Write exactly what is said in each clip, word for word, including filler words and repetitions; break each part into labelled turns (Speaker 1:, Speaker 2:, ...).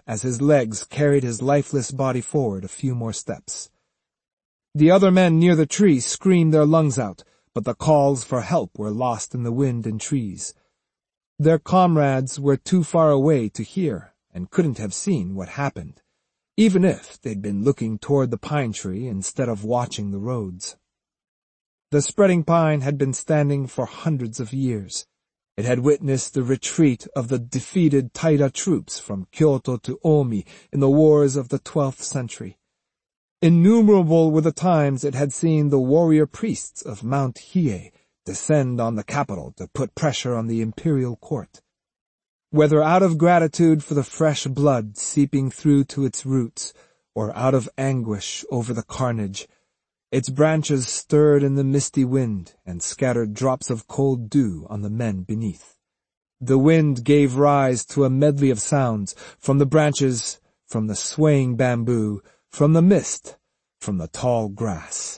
Speaker 1: as his legs carried his lifeless body forward a few more steps. The other men near the tree screamed their lungs out, but the calls for help were lost in the wind and trees. Their comrades were too far away to hear and couldn't have seen what happened, even if they'd been looking toward the pine tree instead of watching the roads. The spreading pine had been standing for hundreds of years. It had witnessed the retreat of the defeated Taira troops from Kyoto to Omi in the wars of the twelfth century. Innumerable were the times it had seen the warrior priests of Mount Hiei descend on the capital to put pressure on the imperial court. Whether out of gratitude for the fresh blood seeping through to its roots, or out of anguish over the carnage, its branches stirred in the misty wind and scattered drops of cold dew on the men beneath. The wind gave rise to a medley of sounds, from the branches, from the swaying bamboo, from the mist, from the tall grass.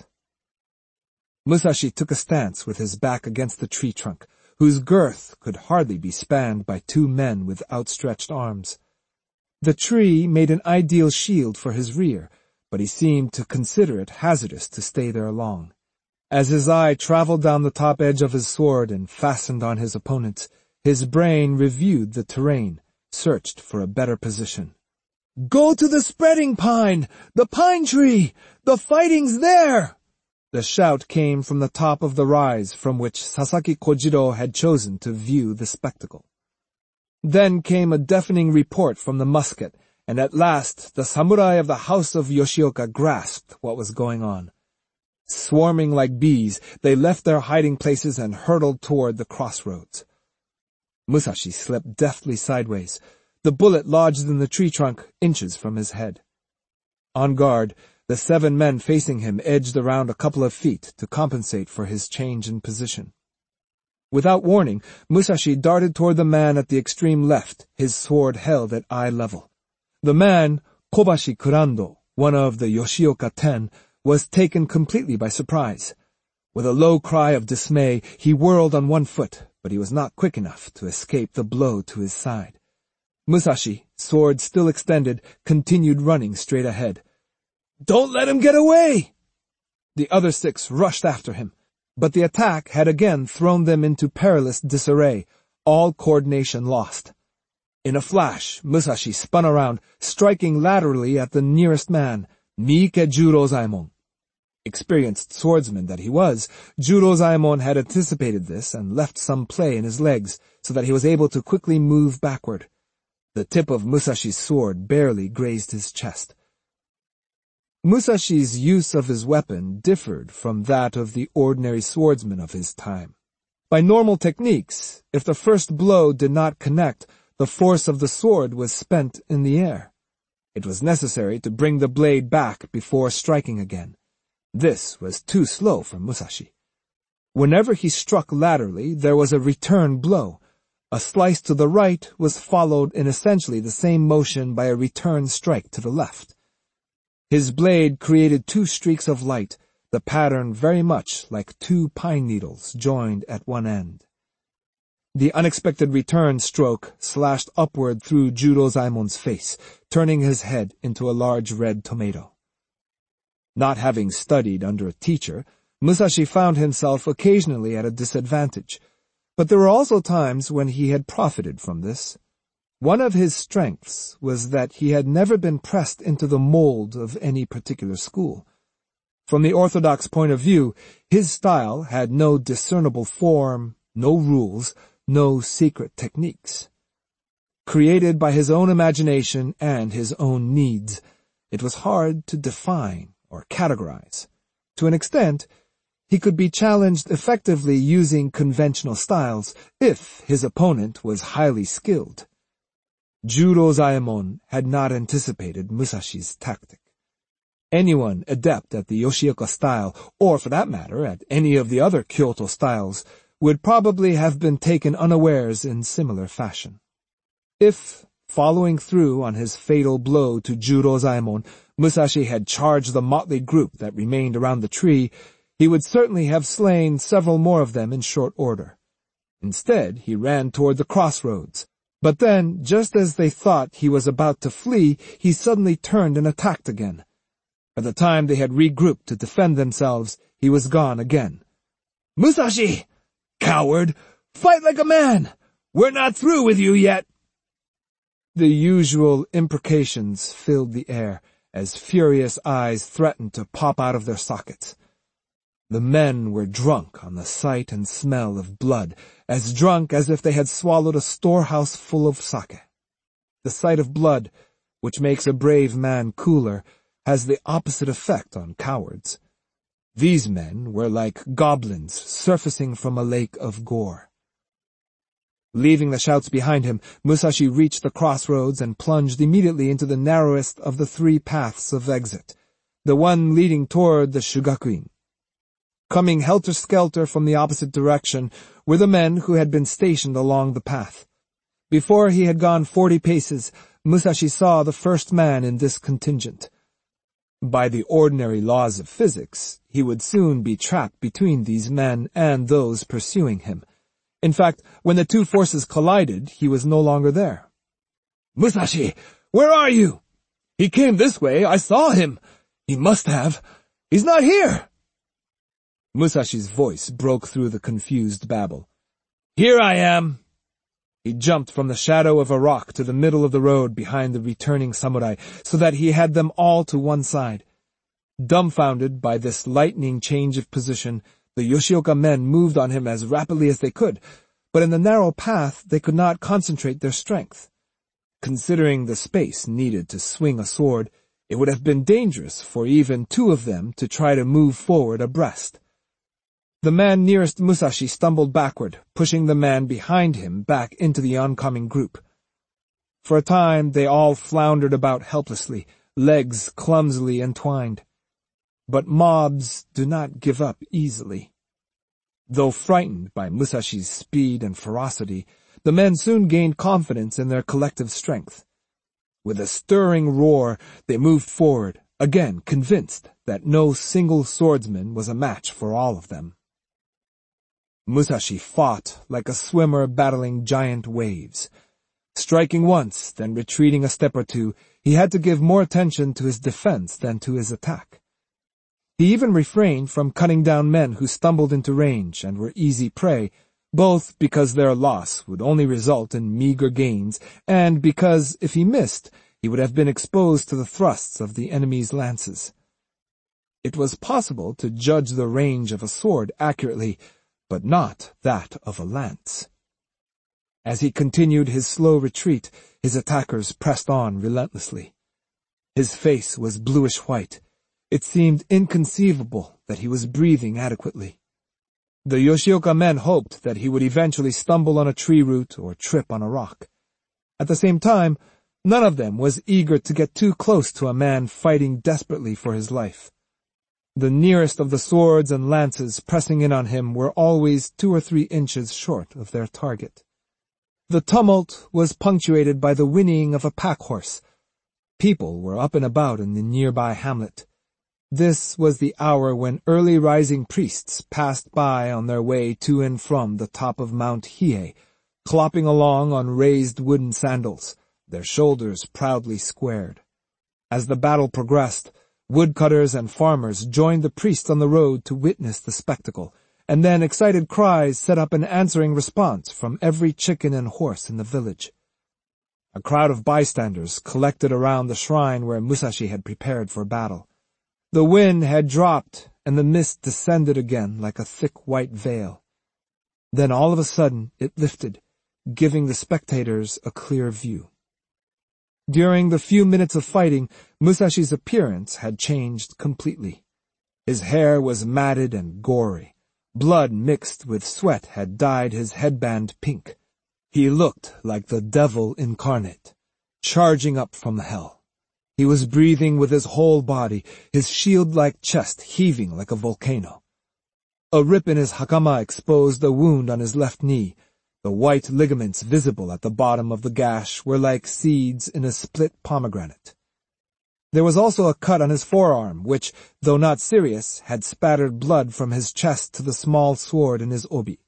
Speaker 1: Musashi took a stance with his back against the tree trunk, whose girth could hardly be spanned by two men with outstretched arms. The tree made an ideal shield for his rear, but he seemed to consider it hazardous to stay there long. As his eye traveled down the top edge of his sword and fastened on his opponents, his brain reviewed the terrain, searched for a better position. "Go to the spreading pine! The pine tree! The fighting's there!" The shout came from the top of the rise from which Sasaki Kojiro had chosen to view the spectacle. Then came a deafening report from the musket, and at last the samurai of the house of Yoshioka grasped what was going on. Swarming like bees, they left their hiding places and hurtled toward the crossroads. Musashi slipped deftly sideways. The bullet lodged in the tree trunk inches from his head. On guard, the seven men facing him edged around a couple of feet to compensate for his change in position. Without warning, Musashi darted toward the man at the extreme left, his sword held at eye level. The man, Kobashi Kurando, one of the Yoshioka Ten, was taken completely by surprise. With a low cry of dismay, he whirled on one foot, but he was not quick enough to escape the blow to his side. Musashi, sword still extended, continued running straight ahead. "Don't let him get away!" The other six rushed after him, but the attack had again thrown them into perilous disarray, all coordination lost. In a flash, Musashi spun around, striking laterally at the nearest man, Miike Jurozaemon. Experienced swordsman that he was, Jurozaemon had anticipated this and left some play in his legs so that he was able to quickly move backward. The tip of Musashi's sword barely grazed his chest. Musashi's use of his weapon differed from that of the ordinary swordsman of his time. By normal techniques, if the first blow did not connect, the force of the sword was spent in the air. It was necessary to bring the blade back before striking again. This was too slow for Musashi. Whenever he struck laterally, there was a return blow. A slice to the right was followed in essentially the same motion by a return strike to the left. His blade created two streaks of light, the pattern very much like two pine needles joined at one end. The unexpected return stroke slashed upward through Jurozaemon's face, turning his head into a large red tomato. Not having studied under a teacher, Musashi found himself occasionally at a disadvantage, but there were also times when he had profited from this. One of his strengths was that he had never been pressed into the mold of any particular school. From the orthodox point of view, his style had no discernible form, no rules, no secret techniques. Created by his own imagination and his own needs, it was hard to define or categorize. To an extent, he could be challenged effectively using conventional styles if his opponent was highly skilled. Jurozaemon had not anticipated Musashi's tactic. Anyone adept at the Yoshioka style, or for that matter at any of the other Kyoto styles, would probably have been taken unawares in similar fashion. If, following through on his fatal blow to Jurozaemon, Musashi had charged the motley group that remained around the tree, he would certainly have slain several more of them in short order. Instead, he ran toward the crossroads, But then, just as they thought he was about to flee, he suddenly turned and attacked again. By the time they had regrouped to defend themselves, he was gone again. "Musashi! Coward! Fight like a man! We're not through with you yet!" The usual imprecations filled the air as furious eyes threatened to pop out of their sockets. The men were drunk on the sight and smell of blood, as drunk as if they had swallowed a storehouse full of sake. The sight of blood, which makes a brave man cooler, has the opposite effect on cowards. These men were like goblins surfacing from a lake of gore. Leaving the shouts behind him, Musashi reached the crossroads and plunged immediately into the narrowest of the three paths of exit, the one leading toward the Shugakuin. Coming helter-skelter from the opposite direction were the men who had been stationed along the path. Before he had gone forty paces, Musashi saw the first man in this contingent. By the ordinary laws of physics, he would soon be trapped between these men and those pursuing him. In fact, when the two forces collided, he was no longer there. "Musashi, where are you?" "He came this way. I saw him." "He must have. He's not here." Musashi's voice broke through the confused babble. "Here I am." He jumped from the shadow of a rock to the middle of the road behind the returning samurai, so that he had them all to one side. Dumbfounded by this lightning change of position, the Yoshioka men moved on him as rapidly as they could, but in the narrow path they could not concentrate their strength. Considering the space needed to swing a sword, it would have been dangerous for even two of them to try to move forward abreast. The man nearest Musashi stumbled backward, pushing the man behind him back into the oncoming group. For a time they all floundered about helplessly, legs clumsily entwined. But mobs do not give up easily. Though frightened by Musashi's speed and ferocity, the men soon gained confidence in their collective strength. With a stirring roar, they moved forward, again convinced that no single swordsman was a match for all of them. Musashi fought like a swimmer battling giant waves. Striking once, then retreating a step or two, he had to give more attention to his defense than to his attack. He even refrained from cutting down men who stumbled into range and were easy prey, both because their loss would only result in meager gains, and because, if he missed, he would have been exposed to the thrusts of the enemy's lances. It was possible to judge the range of a sword accurately, but not that of a lance. As he continued his slow retreat, his attackers pressed on relentlessly. His face was bluish-white. It seemed inconceivable that he was breathing adequately. The Yoshioka men hoped that he would eventually stumble on a tree root or trip on a rock. At the same time, none of them was eager to get too close to a man fighting desperately for his life. The nearest of the swords and lances pressing in on him were always two or three inches short of their target. The tumult was punctuated by the whinnying of a pack-horse. People were up and about in the nearby hamlet. This was the hour when early rising priests passed by on their way to and from the top of Mount Hiei, clopping along on raised wooden sandals, their shoulders proudly squared. As the battle progressed, woodcutters and farmers joined the priests on the road to witness the spectacle, and then excited cries set up an answering response from every chicken and horse in the village. A crowd of bystanders collected around the shrine where Musashi had prepared for battle. The wind had dropped, and the mist descended again like a thick white veil. Then all of a sudden it lifted, giving the spectators a clear view. During the few minutes of fighting, Musashi's appearance had changed completely. His hair was matted and gory. Blood mixed with sweat had dyed his headband pink. He looked like the devil incarnate, charging up from hell. He was breathing with his whole body, his shield-like chest heaving like a volcano. A rip in his hakama exposed a wound on his left knee. The white ligaments visible at the bottom of the gash were like seeds in a split pomegranate. There was also a cut on his forearm, which, though not serious, had spattered blood from his chest to the small sword in his obi.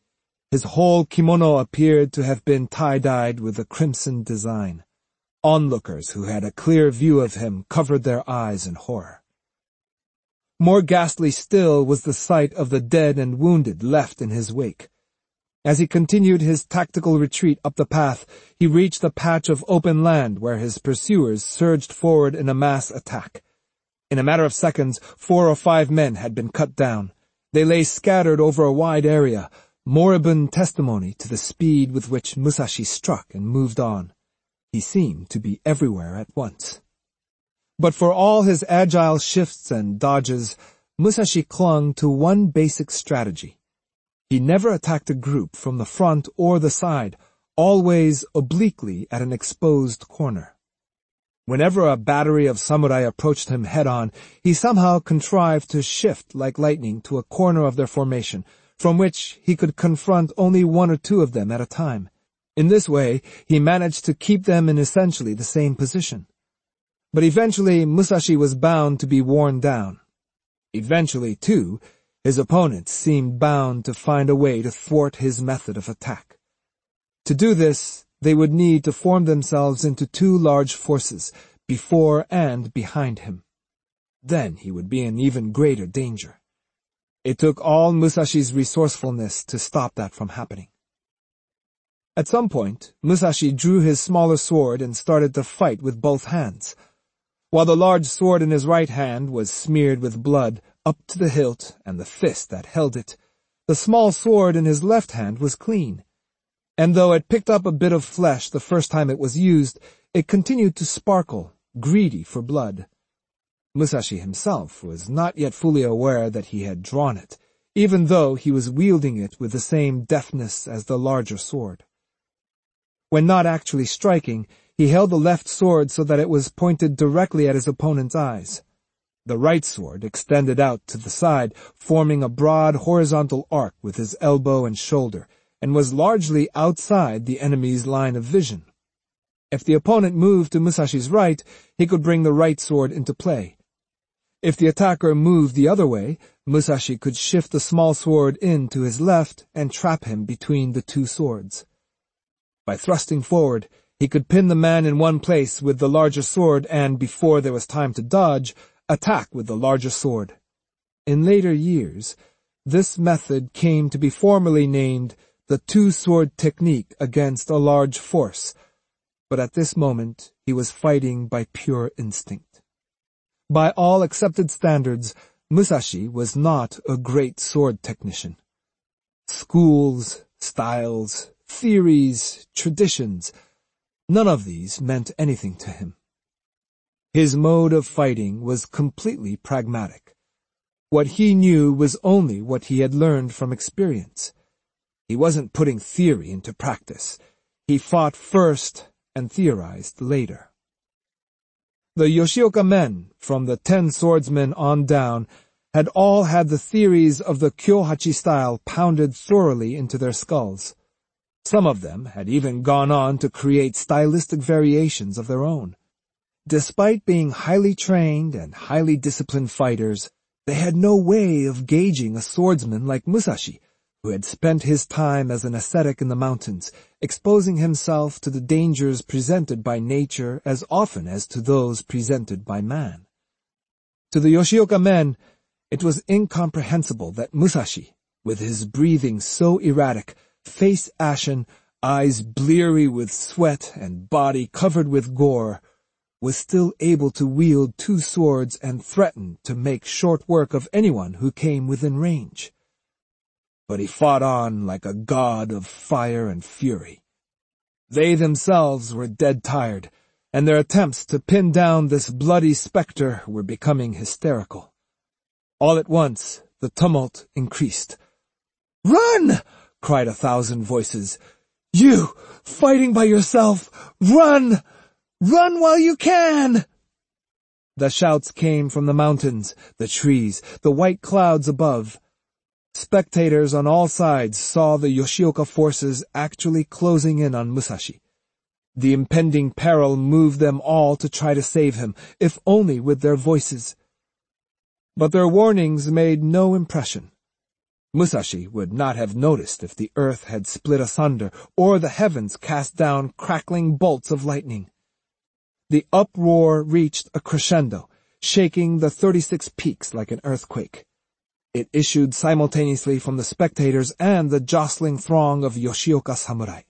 Speaker 1: His whole kimono appeared to have been tie-dyed with a crimson design. Onlookers who had a clear view of him covered their eyes in horror. More ghastly still was the sight of the dead and wounded left in his wake. As he continued his tactical retreat up the path, he reached a patch of open land where his pursuers surged forward in a mass attack. In a matter of seconds, four or five men had been cut down. They lay scattered over a wide area, moribund testimony to the speed with which Musashi struck and moved on. He seemed to be everywhere at once. But for all his agile shifts and dodges, Musashi clung to one basic strategy. He never attacked a group from the front or the side, always obliquely at an exposed corner. Whenever a battery of samurai approached him head-on, he somehow contrived to shift like lightning to a corner of their formation, from which he could confront only one or two of them at a time. In this way, he managed to keep them in essentially the same position. But eventually, Musashi was bound to be worn down. Eventually, too, his opponents seemed bound to find a way to thwart his method of attack. To do this, they would need to form themselves into two large forces, before and behind him. Then he would be in even greater danger. It took all Musashi's resourcefulness to stop that from happening. At some point, Musashi drew his smaller sword and started to fight with both hands. While the large sword in his right hand was smeared with blood up to the hilt and the fist that held it, the small sword in his left hand was clean. And though it picked up a bit of flesh the first time it was used, it continued to sparkle, greedy for blood. Musashi himself was not yet fully aware that he had drawn it, even though he was wielding it with the same deftness as the larger sword. When not actually striking, he held the left sword so that it was pointed directly at his opponent's eyes. The right sword extended out to the side, forming a broad horizontal arc with his elbow and shoulder, and was largely outside the enemy's line of vision. If the opponent moved to Musashi's right, he could bring the right sword into play. If the attacker moved the other way, Musashi could shift the small sword in to his left and trap him between the two swords. By thrusting forward, he could pin the man in one place with the larger sword and, before there was time to dodge, attack with the larger sword. In later years, this method came to be formally named the two-sword technique against a large force, but at this moment he was fighting by pure instinct. By all accepted standards, Musashi was not a great sword technician. Schools, styles, theories, traditions, none of these meant anything to him. His mode of fighting was completely pragmatic. What he knew was only what he had learned from experience. He wasn't putting theory into practice. He fought first and theorized later. The Yoshioka men, from the ten swordsmen on down, had all had the theories of the Kyohachi style pounded thoroughly into their skulls. Some of them had even gone on to create stylistic variations of their own. Despite being highly trained and highly disciplined fighters, they had no way of gauging a swordsman like Musashi, who had spent his time as an ascetic in the mountains, exposing himself to the dangers presented by nature as often as to those presented by man. To the Yoshioka men, it was incomprehensible that Musashi, with his breathing so erratic, face ashen, eyes bleary with sweat, and body covered with gore, was still able to wield two swords and threaten to make short work of anyone who came within range. But he fought on like a god of fire and fury. They themselves were dead tired, and their attempts to pin down this bloody spectre were becoming hysterical. All at once, the tumult increased. "Run!" cried a thousand voices. "You, fighting by yourself, run! Run while you can!" The shouts came from the mountains, the trees, the white clouds above. Spectators on all sides saw the Yoshioka forces actually closing in on Musashi. The impending peril moved them all to try to save him, if only with their voices. But their warnings made no impression. Musashi would not have noticed if the earth had split asunder or the heavens cast down crackling bolts of lightning. The uproar reached a crescendo, shaking the thirty-six peaks like an earthquake. It issued simultaneously from the spectators and the jostling throng of Yoshioka samurai.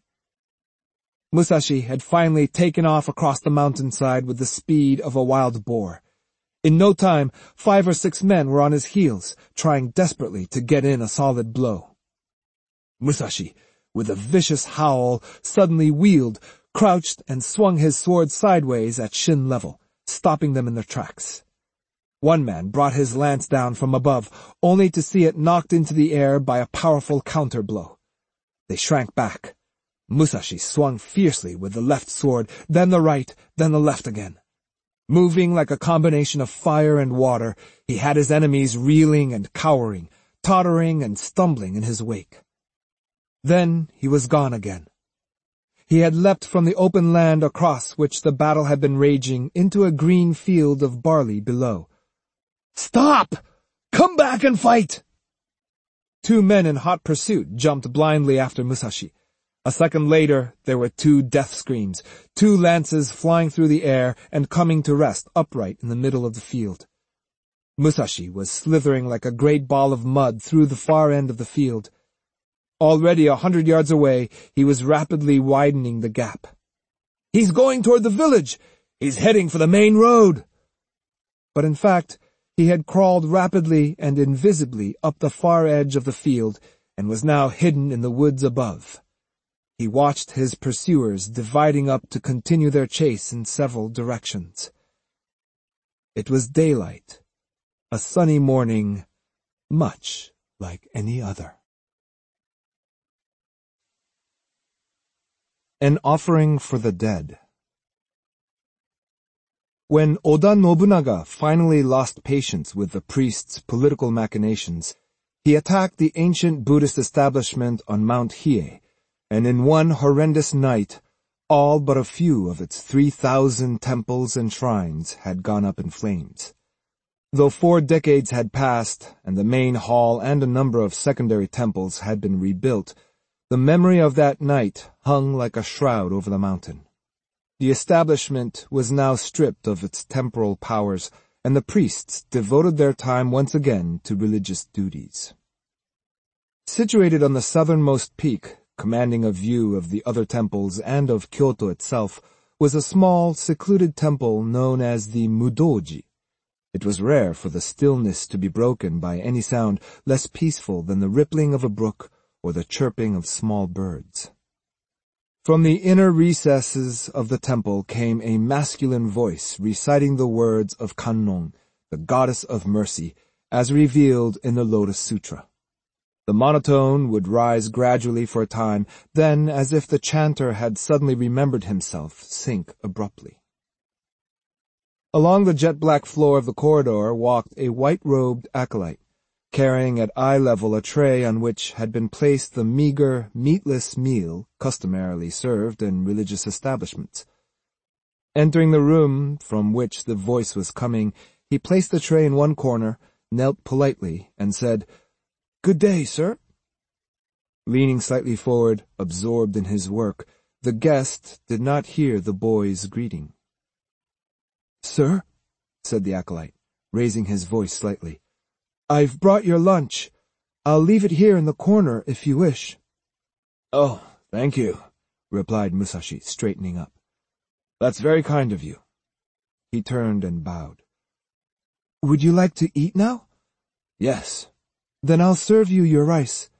Speaker 1: Musashi had finally taken off across the mountainside with the speed of a wild boar. In no time, five or six men were on his heels, trying desperately to get in a solid blow. Musashi, with a vicious howl, suddenly wheeled, crouched, and swung his sword sideways at shin level, stopping them in their tracks. One man brought his lance down from above, only to see it knocked into the air by a powerful counter-blow. They shrank back. Musashi swung fiercely with the left sword, then the right, then the left again. Moving like a combination of fire and water, he had his enemies reeling and cowering, tottering and stumbling in his wake. Then he was gone again. He had leapt from the open land across which the battle had been raging into a green field of barley below. "Stop! Come back and fight!" Two men in hot pursuit jumped blindly after Musashi. A second later, there were two death screams, two lances flying through the air and coming to rest upright in the middle of the field. Musashi was slithering like a great ball of mud through the far end of the field. Already a hundred yards away, he was rapidly widening the gap. "He's going toward the village! He's heading for the main road!" But in fact, he had crawled rapidly and invisibly up the far edge of the field and was now hidden in the woods above. He watched his pursuers dividing up to continue their chase in several directions. It was daylight, a sunny morning, much like any other. An Offering for the Dead. When Oda Nobunaga finally lost patience with the priest's political machinations, he attacked the ancient Buddhist establishment on Mount Hiei, and in one horrendous night, all but a few of its three thousand temples and shrines had gone up in flames. Though four decades had passed, and the main hall and a number of secondary temples had been rebuilt, the memory of that night hung like a shroud over the mountain. The establishment was now stripped of its temporal powers, and the priests devoted their time once again to religious duties. Situated on the southernmost peak, commanding a view of the other temples and of Kyoto itself, was a small, secluded temple known as the Mudoji. It was rare for the stillness to be broken by any sound less peaceful than the rippling of a brook or the chirping of small birds. From the inner recesses of the temple came a masculine voice reciting the words of Kannon, the goddess of mercy, as revealed in the Lotus Sutra. The monotone would rise gradually for a time, then, as if the chanter had suddenly remembered himself, sink abruptly. Along the jet-black floor of the corridor walked a white-robed acolyte, carrying at eye level a tray on which had been placed the meager, meatless meal customarily served in religious establishments. Entering the room from which the voice was coming, he placed the tray in one corner, knelt politely, and said, "Good day, sir." Leaning slightly forward, absorbed in his work, the guest did not hear the boy's greeting. "Sir," said the acolyte, raising his voice slightly, "I've brought your lunch. I'll leave it here in the corner if you wish." "Oh, thank you," replied Musashi, straightening up. "That's very kind of you." He turned and bowed. "Would you like to eat now?" "Yes." "Then I'll serve you your rice."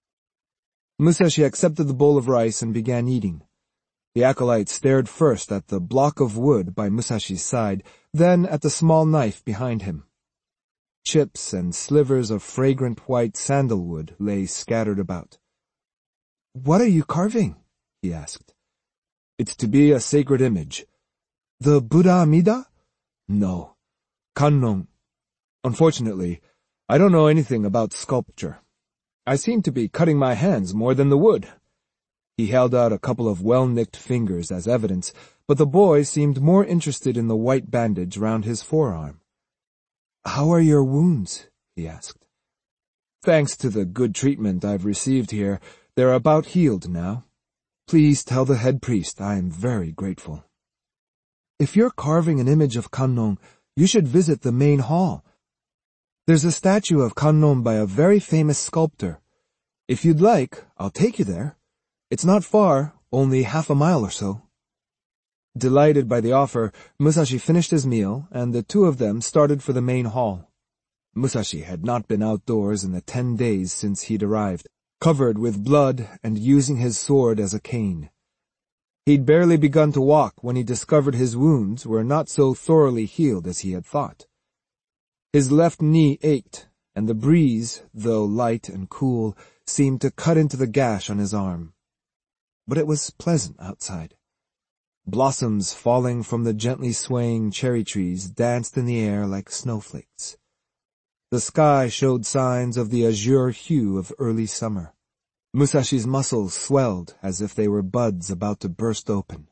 Speaker 1: Musashi accepted the bowl of rice and began eating. The acolyte stared first at the block of wood by Musashi's side, then at the small knife behind him. Chips and slivers of fragrant white sandalwood lay scattered about. "What are you carving?" he asked. "It's to be a sacred image." "The Buddha Amida?" "No. Kannon. Unfortunately, I don't know anything about sculpture. I seem to be cutting my hands more than the wood." He held out a couple of well-nicked fingers as evidence, but the boy seemed more interested in the white bandage round his forearm. "How are your wounds?" he asked. Thanks to the good treatment I've received here, they're about healed now. Please tell the head priest I am very grateful. If you're carving an image of Kannon, you should visit the main hall. There's a statue of Kannon by a very famous sculptor. If you'd like, I'll take you there. It's not far, only half a mile or so. Delighted by the offer, Musashi finished his meal, and the two of them started for the main hall. Musashi had not been outdoors in the ten days since he'd arrived, covered with blood and using his sword as a cane. He'd barely begun to walk when he discovered his wounds were not so thoroughly healed as he had thought. His left knee ached, and the breeze, though light and cool, seemed to cut into the gash on his arm. But it was pleasant outside. Blossoms falling from the gently swaying cherry trees danced in the air like snowflakes. The sky showed signs of the azure hue of early summer. Musashi's muscles swelled as if they were buds about to burst open.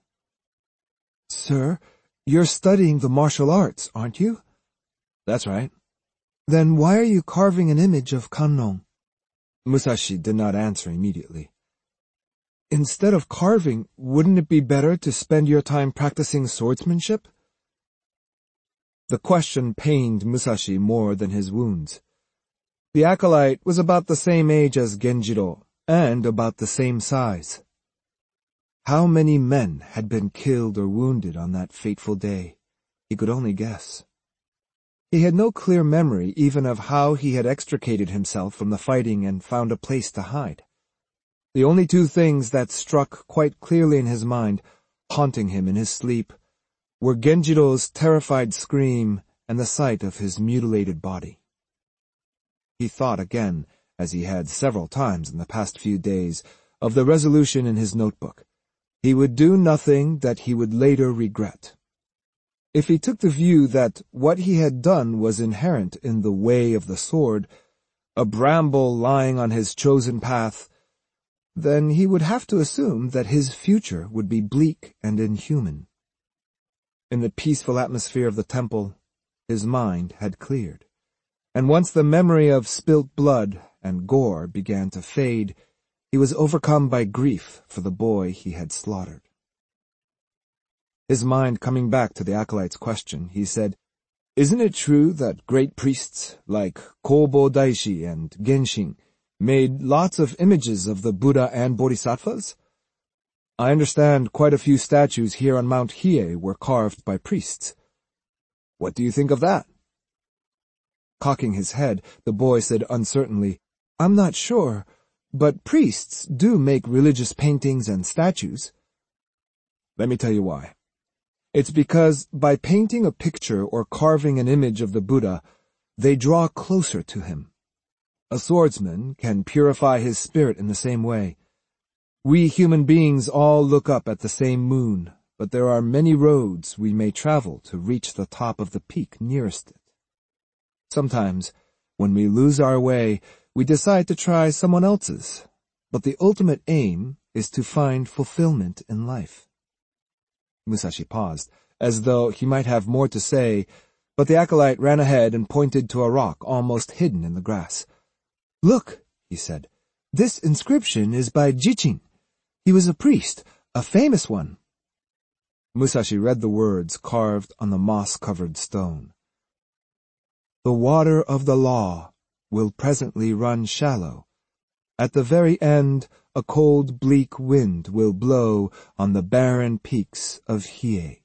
Speaker 1: "Sir, you're studying the martial arts, aren't you?" "That's right." "Then why are you carving an image of Kannon?" Musashi did not answer immediately. "Instead of carving, wouldn't it be better to spend your time practicing swordsmanship?" The question pained Musashi more than his wounds. The acolyte was about the same age as Genjiro, and about the same size. How many men had been killed or wounded on that fateful day? He could only guess. He had no clear memory even of how he had extricated himself from the fighting and found a place to hide. The only two things that struck quite clearly in his mind, haunting him in his sleep, were Genjiro's terrified scream and the sight of his mutilated body. He thought again, as he had several times in the past few days, of the resolution in his notebook. He would do nothing that he would later regret. If he took the view that what he had done was inherent in the way of the sword, a bramble lying on his chosen path, then he would have to assume that his future would be bleak and inhuman. In the peaceful atmosphere of the temple, his mind had cleared, and once the memory of spilt blood and gore began to fade, he was overcome by grief for the boy he had slaughtered. His mind coming back to the acolyte's question, he said, "Isn't it true that great priests like Kobo Daishi and Genshin made lots of images of the Buddha and Bodhisattvas? I understand quite a few statues here on Mount Hiei were carved by priests. What do you think of that?" Cocking his head, the boy said uncertainly, "I'm not sure, but priests do make religious paintings and statues." "Let me tell you why. It's because by painting a picture or carving an image of the Buddha, they draw closer to him. A swordsman can purify his spirit in the same way. We human beings all look up at the same moon, but there are many roads we may travel to reach the top of the peak nearest it. Sometimes, when we lose our way, we decide to try someone else's, but the ultimate aim is to find fulfillment in life." Musashi paused, as though he might have more to say, but the acolyte ran ahead and pointed to a rock almost hidden in the grass. "Look," he said, "this inscription is by Jichin. He was a priest, a famous one." Musashi read the words carved on the moss-covered stone. "The water of the law will presently run shallow. At the very end, a cold, bleak wind will blow on the barren peaks of Hiei."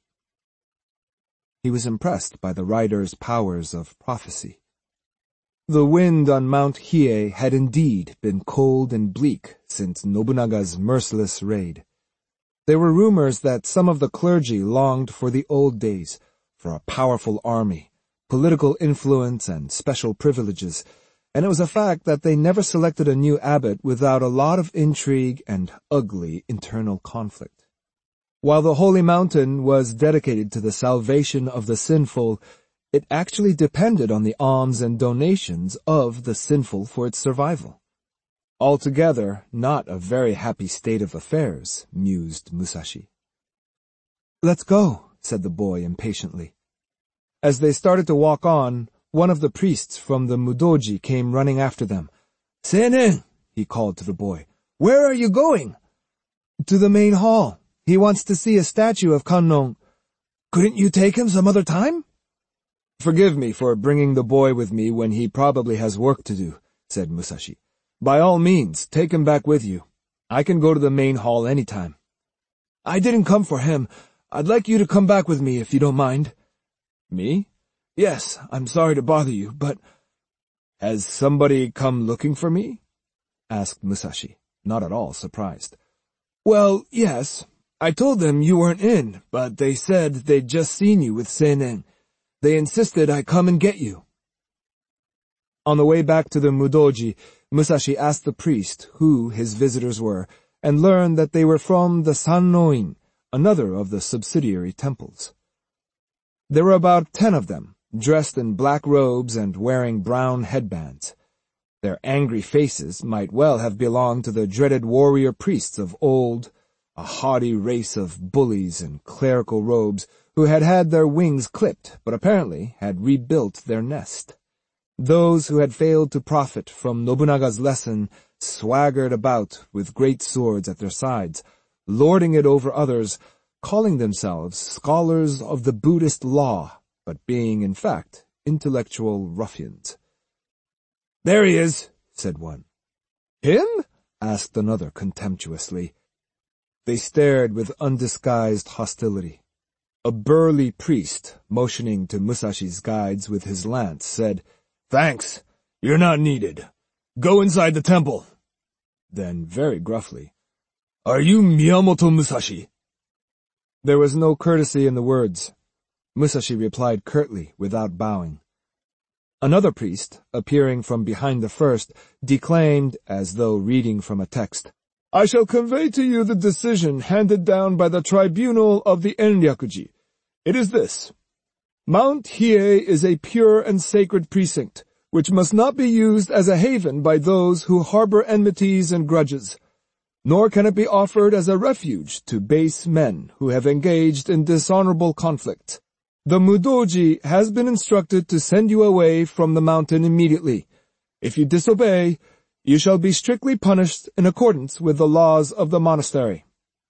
Speaker 1: He was impressed by the writer's powers of prophecy. The wind on Mount Hiei had indeed been cold and bleak since Nobunaga's merciless raid. There were rumors that some of the clergy longed for the old days, for a powerful army, political influence, and special privileges, and it was a fact that they never selected a new abbot without a lot of intrigue and ugly internal conflict. While the holy mountain was dedicated to the salvation of the sinful, it actually depended on the alms and donations of the sinful for its survival. Altogether, not a very happy state of affairs, mused Musashi. "Let's go," said the boy impatiently. As they started to walk on, one of the priests from the Mudoji came running after them. Seinen, he called to the boy. Where are you going? To the main hall. He wants to see a statue of Kannon. Couldn't you take him some other time? Forgive me for bringing the boy with me when he probably has work to do, said Musashi. By all means, take him back with you. I can go to the main hall any time. I didn't come for him. I'd like you to come back with me if you don't mind. Me? Yes, I'm sorry to bother you, but... Has somebody come looking for me? Asked Musashi, not at all surprised. Well, yes. I told them you weren't in, but they said they'd just seen you with Seinen. They insisted I come and get you. On the way back to the Mudoji, Musashi asked the priest who his visitors were, and learned that they were from the Sannoin, another of the subsidiary temples. There were about ten of them, dressed in black robes and wearing brown headbands. Their angry faces might well have belonged to the dreaded warrior priests of old, a haughty race of bullies in clerical robes who had had their wings clipped but apparently had rebuilt their nest. Those who had failed to profit from Nobunaga's lesson swaggered about with great swords at their sides, lording it over others, calling themselves scholars of the Buddhist law, but being, in fact, intellectual ruffians. There he is, said one. Him? Asked another contemptuously. They stared with undisguised hostility. A burly priest, motioning to Musashi's guides with his lance, said, Thanks, you're not needed. Go inside the temple. Then, very gruffly, Are you Miyamoto Musashi? There was no courtesy in the words. Musashi replied curtly, without bowing. Another priest, appearing from behind the first, declaimed, as though reading from a text, I shall convey to you the decision handed down by the tribunal of the Enryakuji. It is this. Mount Hiei is a pure and sacred precinct, which must not be used as a haven by those who harbor enmities and grudges. Nor can it be offered as a refuge to base men who have engaged in dishonorable conflict. The Mudoji has been instructed to send you away from the mountain immediately. If you disobey, you shall be strictly punished in accordance with the laws of the monastery.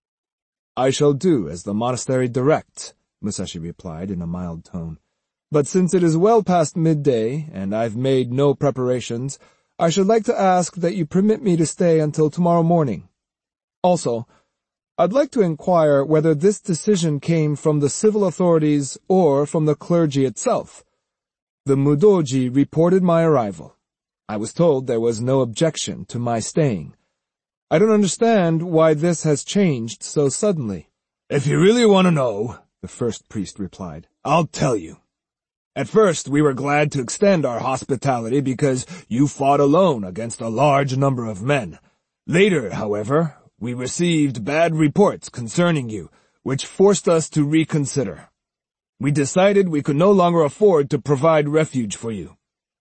Speaker 1: I shall do as the monastery directs, Musashi replied in a mild tone. But since it is well past midday, and I've made no preparations, I should like to ask that you permit me to stay until tomorrow morning. Also, I'd like to inquire whether this decision came from the civil authorities or from the clergy itself. The Mudoji reported my arrival. I was told there was no objection to my staying. I don't understand why this has changed so suddenly. If you really want to know, the first priest replied, I'll tell you. At first, we were glad to extend our hospitality because you fought alone against a large number of men. Later, however, we received bad reports concerning you, which forced us to reconsider. We decided we could no longer afford to provide refuge for you.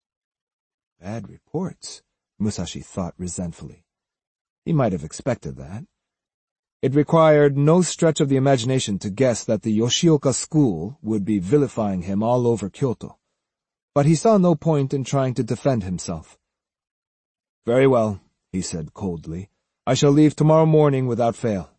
Speaker 1: Bad reports, Musashi thought resentfully. He might have expected that. It required no stretch of the imagination to guess that the Yoshioka school would be vilifying him all over Kyoto. But he saw no point in trying to defend himself. Very well, he said coldly. I shall leave tomorrow morning without fail.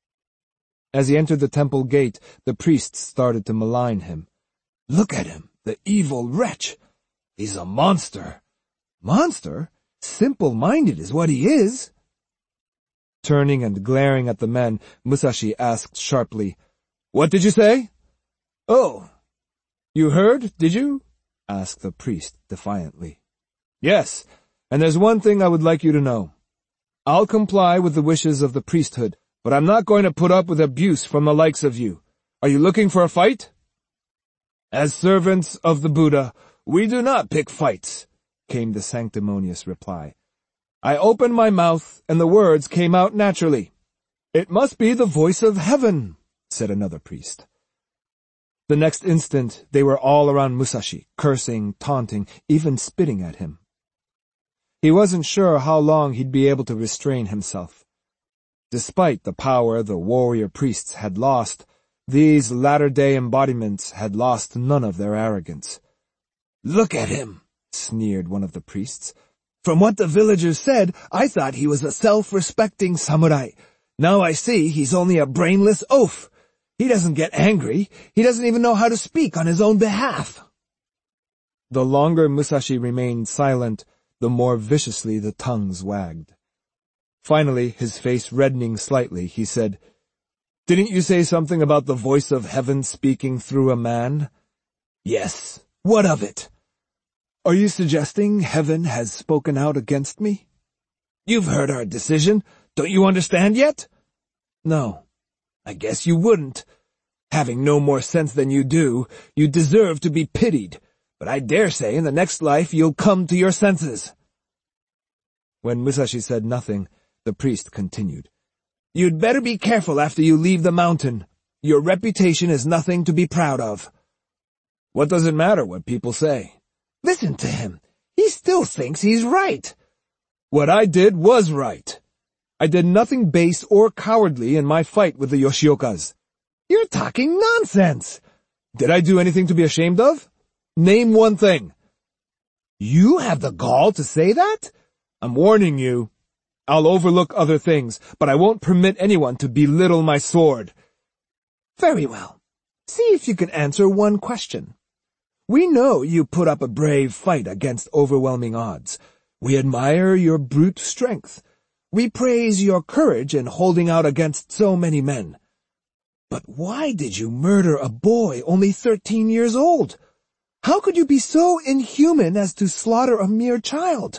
Speaker 1: As he entered the temple gate, the priests started to malign him. Look at him, the evil wretch! He's a monster. Monster? Simple-minded is what he is. Turning and glaring at the men, Musashi asked sharply, What did you say? Oh, you heard, did you? Asked the priest defiantly. Yes, and there's one thing I would like you to know. I'll comply with the wishes of the priesthood, but I'm not going to put up with abuse from the likes of you. Are you looking for a fight? As servants of the Buddha, we do not pick fights, came the sanctimonious reply. I opened my mouth, and the words came out naturally. It must be the voice of heaven, said another priest. The next instant, they were all around Musashi, cursing, taunting, even spitting at him. He wasn't sure how long he'd be able to restrain himself. Despite the power the warrior priests had lost, these latter-day embodiments had lost none of their arrogance. Look at him, sneered one of the priests. From what the villagers said, I thought he was a self-respecting samurai. Now I see he's only a brainless oaf. He doesn't get angry. He doesn't even know how to speak on his own behalf." The longer Musashi remained silent, the more viciously the tongues wagged. Finally, his face reddening slightly, he said, "Didn't you say something about the voice of heaven speaking through a man?" "Yes. What of it?" "Are you suggesting heaven has spoken out against me?" "You've heard our decision. Don't you understand yet?" "No. I guess you wouldn't. Having no more sense than you do, you deserve to be pitied. But I dare say in the next life you'll come to your senses." When Musashi said nothing, the priest continued, "You'd better be careful after you leave the mountain. Your reputation is nothing to be proud of." "What does it matter what people say?" "Listen to him. He still thinks he's right." "What I did was right. I did nothing base or cowardly in my fight with the Yoshiokas." "You're talking nonsense." "Did I do anything to be ashamed of? Name one thing." "You have the gall to say that?" "I'm warning you. I'll overlook other things, but I won't permit anyone to belittle my sword." "Very well. See if you can answer one question. We know you put up a brave fight against overwhelming odds. We admire your brute strength. We praise your courage in holding out against so many men. But why did you murder a boy only thirteen years old? How could you be so inhuman as to slaughter a mere child?"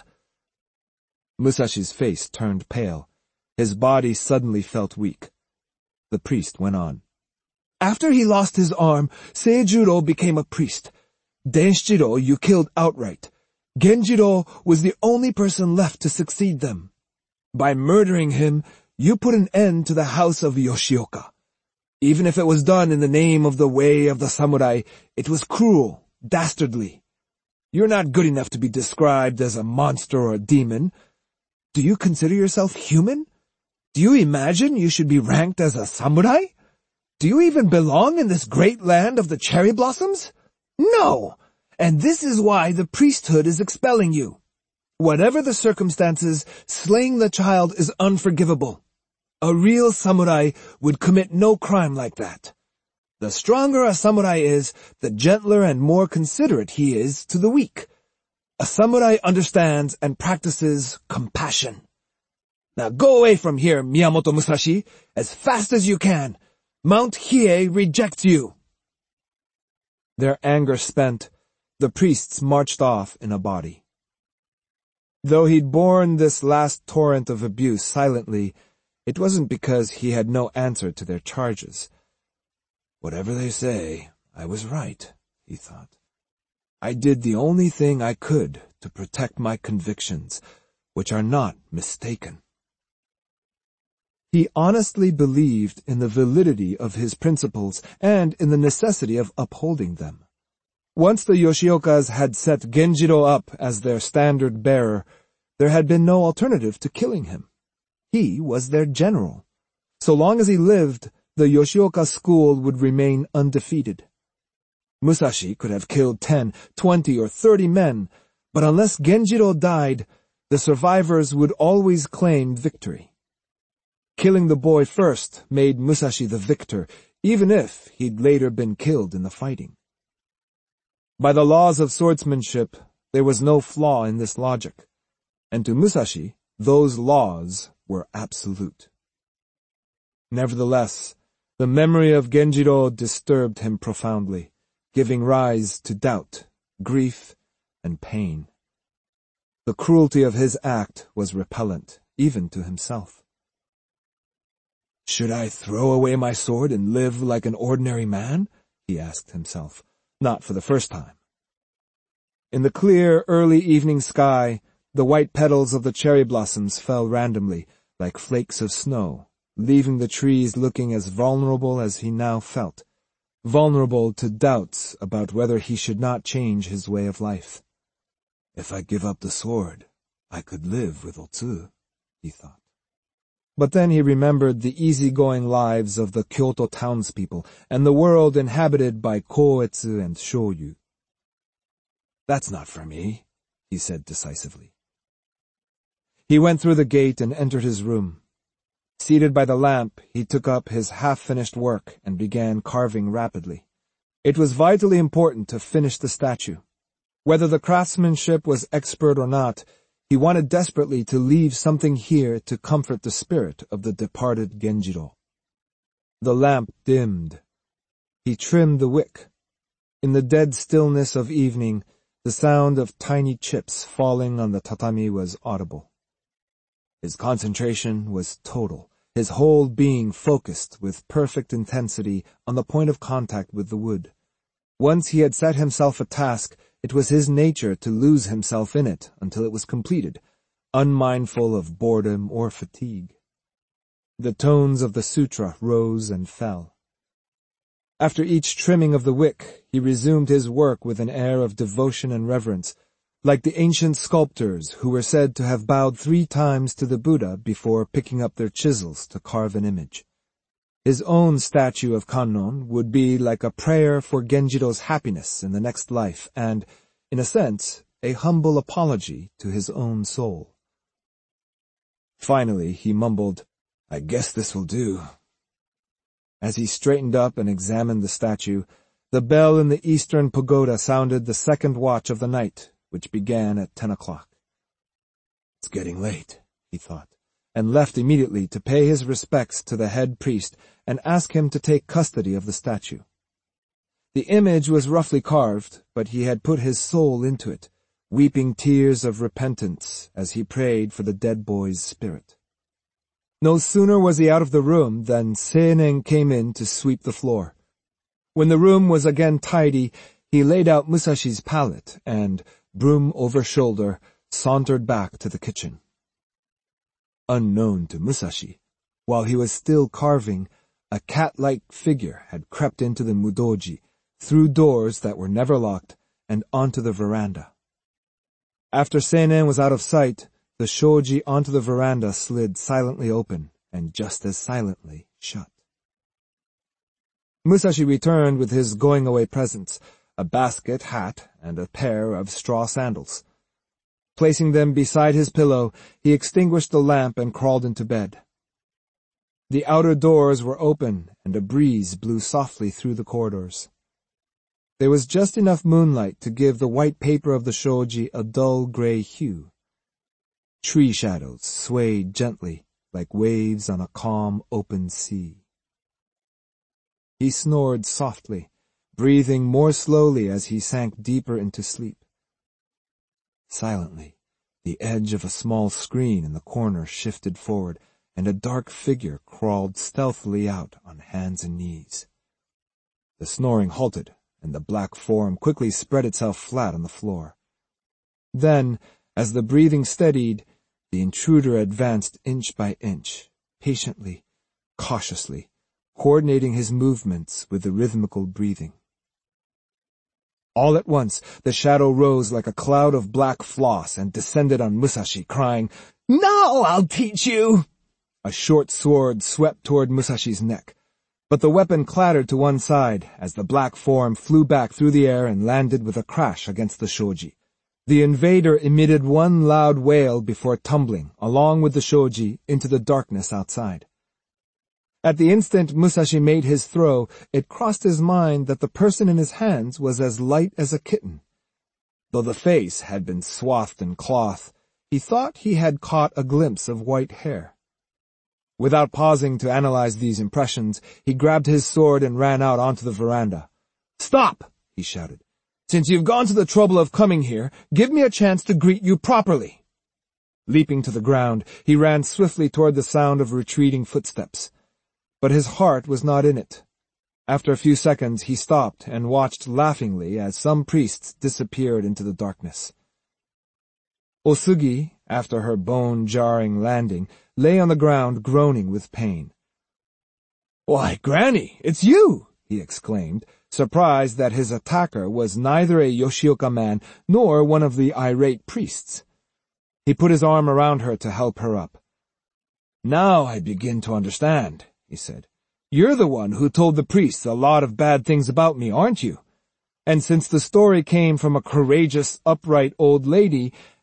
Speaker 1: Musashi's face turned pale. His body suddenly felt weak. The priest went on. "After he lost his arm, Seijuro became a priest. Denshiro you killed outright. Genjiro was the only person left to succeed them. By murdering him, you put an end to the house of Yoshioka. Even if it was done in the name of the way of the samurai, it was cruel, dastardly. You're not good enough to be described as a monster or a demon. Do you consider yourself human? Do you imagine you should be ranked as a samurai? Do you even belong in this great land of the cherry blossoms? No! And this is why the priesthood is expelling you. Whatever the circumstances, slaying the child is unforgivable. A real samurai would commit no crime like that. The stronger a samurai is, the gentler and more considerate he is to the weak. A samurai understands and practices compassion. Now go away from here, Miyamoto Musashi, as fast as you can. Mount Hiei rejects you." Their anger spent, the priests marched off in a body. Though he'd borne this last torrent of abuse silently, it wasn't because he had no answer to their charges. "Whatever they say, I was right," he thought. "I did the only thing I could to protect my convictions, which are not mistaken." He honestly believed in the validity of his principles and in the necessity of upholding them. Once the Yoshiokas had set Genjiro up as their standard bearer, there had been no alternative to killing him. He was their general. So long as he lived, the Yoshioka school would remain undefeated. Musashi could have killed ten, twenty, or thirty men, but unless Genjiro died, the survivors would always claim victory. Killing the boy first made Musashi the victor, even if he'd later been killed in the fighting. By the laws of swordsmanship, there was no flaw in this logic, and to Musashi, those laws were absolute. Nevertheless, the memory of Genjiro disturbed him profoundly, giving rise to doubt, grief, and pain. The cruelty of his act was repellent, even to himself. "Should I throw away my sword and live like an ordinary man?" he asked himself, not for the first time. In the clear, early evening sky, the white petals of the cherry blossoms fell randomly, like flakes of snow, leaving the trees looking as vulnerable as he now felt, vulnerable to doubts about whether he should not change his way of life. "If I give up the sword, I could live with Otsu," he thought. But then he remembered the easygoing lives of the Kyoto townspeople and the world inhabited by Koetsu and Shoyu. "That's not for me," he said decisively. He went through the gate and entered his room. Seated by the lamp, he took up his half-finished work and began carving rapidly. It was vitally important to finish the statue. Whether the craftsmanship was expert or not, he wanted desperately to leave something here to comfort the spirit of the departed Genjiro. The lamp dimmed. He trimmed the wick. In the dead stillness of evening, the sound of tiny chips falling on the tatami was audible. His concentration was total, his whole being focused with perfect intensity on the point of contact with the wood. Once he had set himself a task, it was his nature to lose himself in it until it was completed, unmindful of boredom or fatigue. The tones of the sutra rose and fell. After each trimming of the wick, he resumed his work with an air of devotion and reverence, like the ancient sculptors who were said to have bowed three times to the Buddha before picking up their chisels to carve an image. His own statue of Kannon would be like a prayer for Genjiro's happiness in the next life and, in a sense, a humble apology to his own soul. Finally, he mumbled, "I guess this will do." As he straightened up and examined the statue, the bell in the eastern pagoda sounded the second watch of the night, which began at ten o'clock. "It's getting late," he thought, and left immediately to pay his respects to the head priest and ask him to take custody of the statue. The image was roughly carved, but he had put his soul into it, weeping tears of repentance as he prayed for the dead boy's spirit. No sooner was he out of the room than Seinen came in to sweep the floor. When the room was again tidy, he laid out Musashi's palette and, broom over shoulder, sauntered back to the kitchen. Unknown to Musashi, while he was still carving, a cat-like figure had crept into the mudoji, through doors that were never locked, and onto the veranda. After Seinen was out of sight, the shoji onto the veranda slid silently open, and just as silently shut. Musashi returned with his going-away presents, a basket, hat, and a pair of straw sandals. Placing them beside his pillow, he extinguished the lamp and crawled into bed. The outer doors were open, and a breeze blew softly through the corridors. There was just enough moonlight to give the white paper of the shoji a dull gray hue. Tree shadows swayed gently, like waves on a calm, open sea. He snored softly, breathing more slowly as he sank deeper into sleep. Silently, the edge of a small screen in the corner shifted forward, and a dark figure crawled stealthily out on hands and knees. The snoring halted, and the black form quickly spread itself flat on the floor. Then, as the breathing steadied, the intruder advanced inch by inch, patiently, cautiously, coordinating his movements with the rhythmical breathing. All at once, the shadow rose like a cloud of black floss and descended on Musashi, crying, "Now I'll teach you!" A short sword swept toward Musashi's neck, but the weapon clattered to one side as the black form flew back through the air and landed with a crash against the shoji. The invader emitted one loud wail before tumbling, along with the shoji, into the darkness outside. At the instant Musashi made his throw, it crossed his mind that the person in his hands was as light as a kitten. Though the face had been swathed in cloth, he thought he had caught a glimpse of white hair. Without pausing to analyze these impressions, he grabbed his sword and ran out onto the veranda. "Stop!" he shouted. "Since you've gone to the trouble of coming here, give me a chance to greet you properly." Leaping to the ground, he ran swiftly toward the sound of retreating footsteps. But his heart was not in it. After a few seconds, he stopped and watched laughingly as some priests disappeared into the darkness. Osugi, after her bone-jarring landing, lay on the ground groaning with pain. "Why, Granny, it's you!" he exclaimed, surprised that his attacker was neither a Yoshioka man nor one of the irate priests. He put his arm around her to help her up. "Now I begin to understand," he said. "You're the one who told the priests a lot of bad things about me, aren't you? And since the story came from a courageous, upright old lady,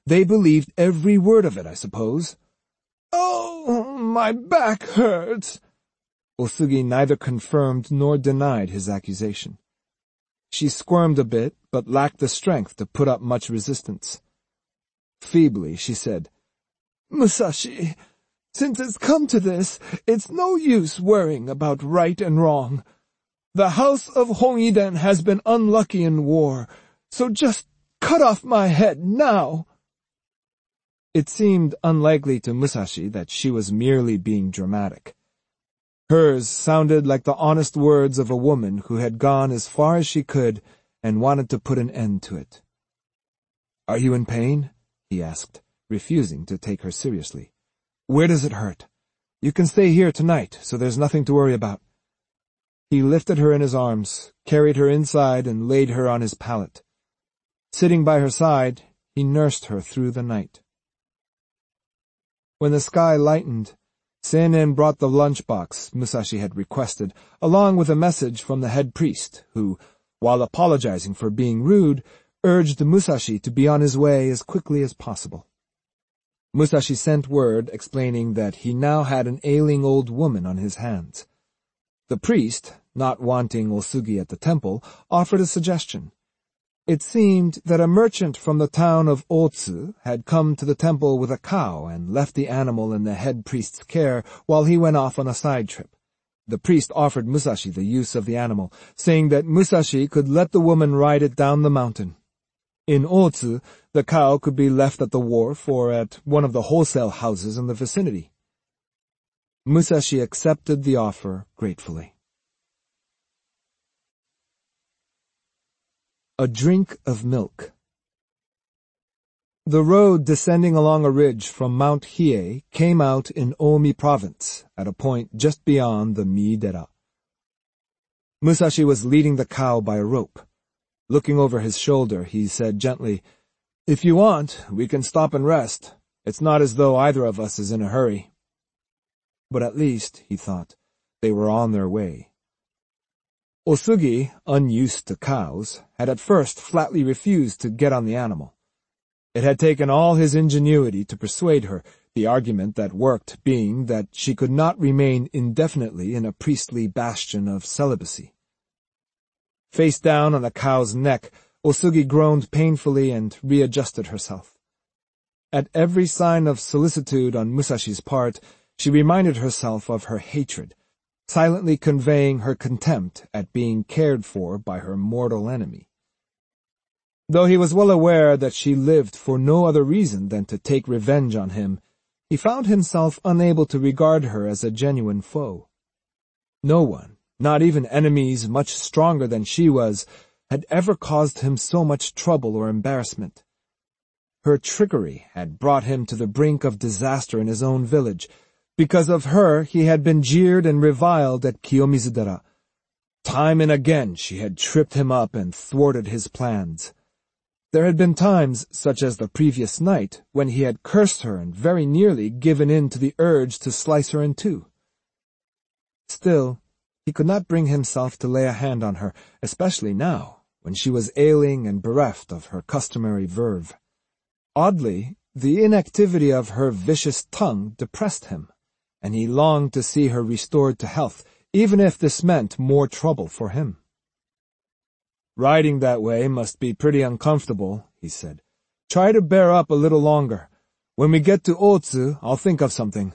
Speaker 1: They believed every word of it, I suppose. "Oh, my back hurts." Osugi neither confirmed nor denied his accusation. She squirmed a bit, but lacked the strength to put up much resistance. Feebly, she said, "Musashi, since it's come to this, it's no use worrying about right and wrong. The house of Hongiden has been unlucky in war, so just cut off my head now." It seemed unlikely to Musashi that she was merely being dramatic. Hers sounded like the honest words of a woman who had gone as far as she could and wanted to put an end to it. "Are you in pain?" he asked, refusing to take her seriously. "Where does it hurt? You can stay here tonight, so there's nothing to worry about." He lifted her in his arms, carried her inside, and laid her on his pallet. Sitting by her side, he nursed her through the night. When the sky lightened, Seinen brought the lunchbox Musashi had requested, along with a message from the head priest, who, while apologizing for being rude, urged Musashi to be on his way as quickly as possible. Musashi sent word explaining that he now had an ailing old woman on his hands. The priest, not wanting Osugi at the temple, offered a suggestion. It seemed that a merchant from the town of Otsu had come to the temple with a cow and left the animal in the head priest's care while he went off on a side trip. The priest offered Musashi the use of the animal, saying that Musashi could let the woman ride it down the mountain. In Otsu, the cow could be left at the wharf or at one of the wholesale houses in the vicinity. Musashi accepted the offer gratefully. A drink of milk. The road descending along a ridge from Mount Hiei came out in Omi Province, at a point just beyond the Miidera. Musashi was leading the cow by a rope. Looking over his shoulder, he said gently, "If you want, we can stop and rest. It's not as though either of us is in a hurry." But at least, he thought, they were on their way. Osugi, unused to cows, had at first flatly refused to get on the animal. It had taken all his ingenuity to persuade her, the argument that worked being that she could not remain indefinitely in a priestly bastion of celibacy. Face down on the cow's neck, Osugi groaned painfully and readjusted herself. At every sign of solicitude on Musashi's part, she reminded herself of her hatred, silently conveying her contempt at being cared for by her mortal enemy. Though he was well aware that she lived for no other reason than to take revenge on him, he found himself unable to regard her as a genuine foe. No one, not even enemies much stronger than she was, had ever caused him so much trouble or embarrassment. Her trickery had brought him to the brink of disaster in his own village. Because of her, he had been jeered and reviled at Kiyomizudera. Time and again she had tripped him up and thwarted his plans. There had been times, such as the previous night, when he had cursed her and very nearly given in to the urge to slice her in two. Still, he could not bring himself to lay a hand on her, especially now, when she was ailing and bereft of her customary verve. Oddly, the inactivity of her vicious tongue depressed him, and he longed to see her restored to health, even if this meant more trouble for him. "Riding that way must be pretty uncomfortable," he said. "Try to bear up a little longer. When we get to Otsu, I'll think of something."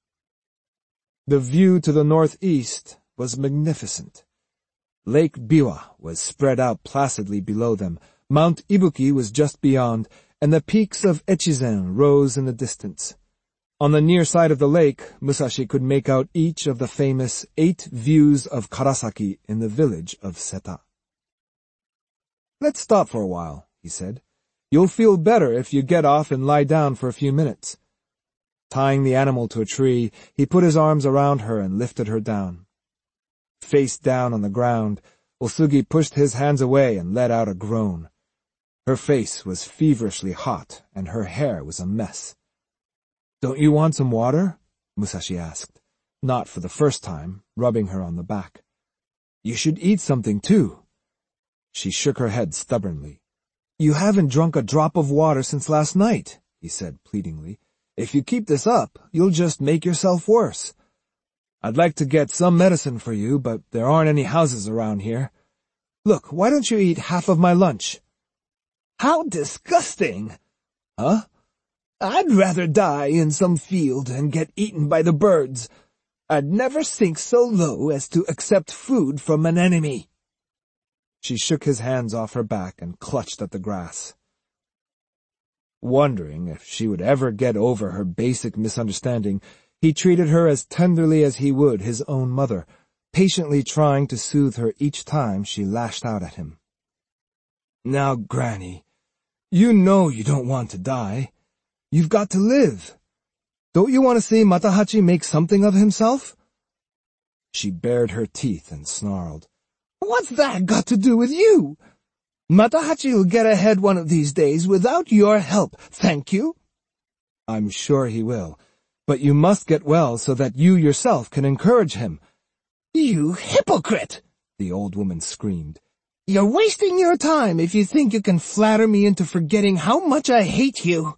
Speaker 1: The view to the northeast was magnificent. Lake Biwa was spread out placidly below them, Mount Ibuki was just beyond, and the peaks of Echizen rose in the distance. On the near side of the lake, Musashi could make out each of the famous eight views of Karasaki in the village of Seta. "Let's stop for a while," he said. "You'll feel better if you get off and lie down for a few minutes." Tying the animal to a tree, he put his arms around her and lifted her down. Face down on the ground, Osugi pushed his hands away and let out a groan. Her face was feverishly hot, and her hair was a mess. "Don't you want some water?" Musashi asked, not for the first time, rubbing her on the back. "You should eat something, too." She shook her head stubbornly. "You haven't drunk a drop of water since last night," he said pleadingly. If you keep this up, you'll just make yourself worse. I'd like to get some medicine for you, but there aren't any houses around here. Look, why don't you eat half of my lunch? How disgusting! Huh? I'd rather die in some field and get eaten by the birds. I'd never sink so low as to accept food from an enemy. She shook his hands off her back and clutched at the grass. Wondering if she would ever get over her basic misunderstanding, he treated her as tenderly as he would his own mother, patiently trying to soothe her each time she lashed out at him. Now, Granny, you know you don't want to die. You've got to live. Don't you want to see Matahachi make something of himself? She bared her teeth and snarled. What's that got to do with you? Matahachi'll get ahead one of these days without your help, thank you. I'm sure he will, but you must get well so that you yourself can encourage him. You hypocrite! The old woman screamed. You're wasting your time if you think you can flatter me into forgetting how much I hate you.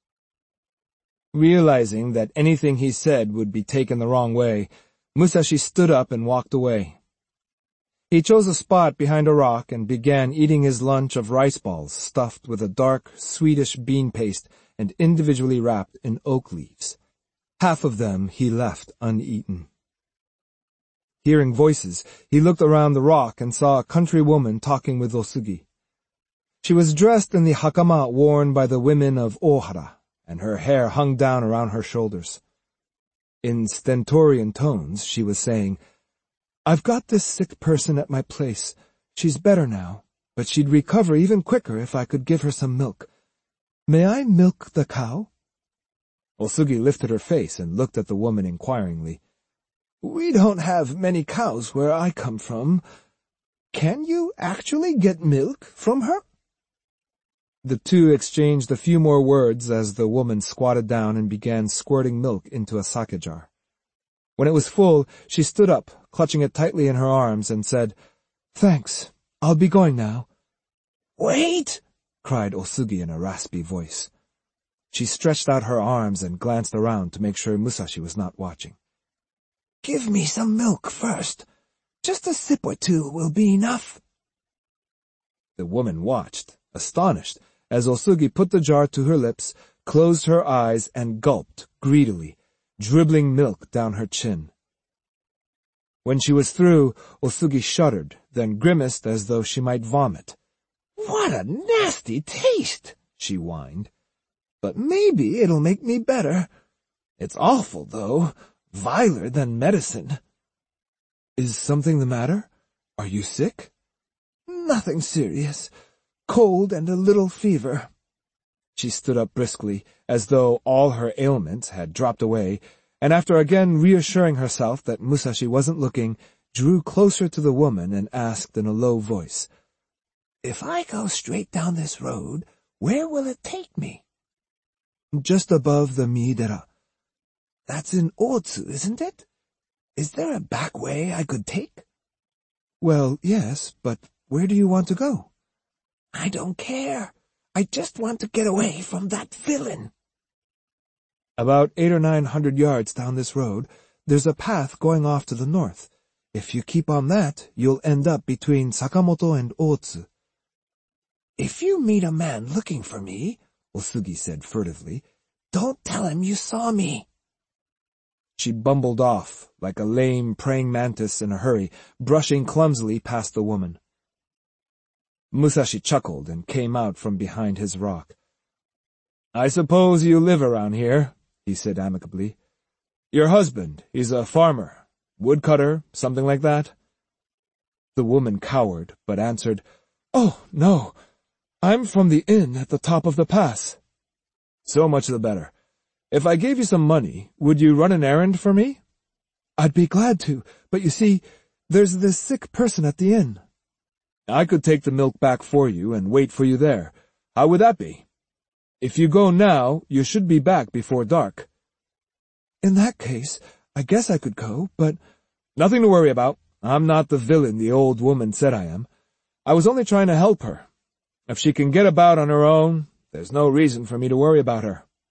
Speaker 1: Realizing that anything he said would be taken the wrong way, Musashi stood up and walked away. He chose a spot behind a rock and began eating his lunch of rice balls stuffed with a dark Swedish bean paste and individually wrapped in oak leaves. Half of them he left uneaten. Hearing voices, he looked around the rock and saw a country woman talking with Osugi. She was dressed in the hakama worn by the women of Ohara, and her hair hung down around her shoulders. In stentorian tones, she was saying, I've got this sick person at my place. She's better now, but she'd recover even quicker if I could give her some milk. May I milk the cow? Osugi lifted her face and looked at the woman inquiringly. We don't have many cows where I come from. Can you actually get milk from her? The two exchanged a few more words as the woman squatted down and began squirting milk into a sake jar. When it was full, she stood up, clutching it tightly in her arms, and said, Thanks, I'll be going now. Wait! Cried Osugi in a raspy voice. She stretched out her arms and glanced around to make sure Musashi was not watching. Give me some milk first. Just a sip or two will be enough. The woman watched, astonished, as Osugi put the jar to her lips, closed her eyes, and gulped greedily, dribbling milk down her chin. When she was through, Osugi shuddered, then grimaced as though she might vomit. What a nasty taste, she whined. But maybe it'll make me better. It's awful, though, viler than medicine. Is something the matter? Are you sick? Nothing serious. Cold and a little fever. She stood up briskly, as though all her ailments had dropped away, and after again reassuring herself that Musashi wasn't looking, drew closer to the woman and asked in a low voice, If I go straight down this road, where will it take me? Just above the Miidera. That's in Otsu, isn't it? Is there a back way I could take? Well, yes, but where do you want to go? I don't care. I just want to get away from that villain. About eight or nine hundred yards down this road, there's a path going off to the north. If you keep on that, you'll end up between Sakamoto and Otsu. If you meet a man looking for me, Osugi said furtively, don't tell him you saw me. She bumbled off, like a lame praying mantis in a hurry, brushing clumsily past the woman. Musashi chuckled and came out from behind his rock. I suppose you live around here, he said amicably. Your husband, he's a farmer, woodcutter, something like that? The woman cowered, but answered, Oh, no, I'm from the inn at the top of the pass. So much the better. If I gave you some money, would you run an errand for me? I'd be glad to, but you see, there's this sick person at the inn. I could take the milk back for you and wait for you there. How would that be? If you go now, you should be back before dark. In that case, I guess I could go, but— Nothing to worry about. I'm not the villain the old woman said I am. I was only trying to help her. If she can get about on her own, there's no reason for me to worry about her.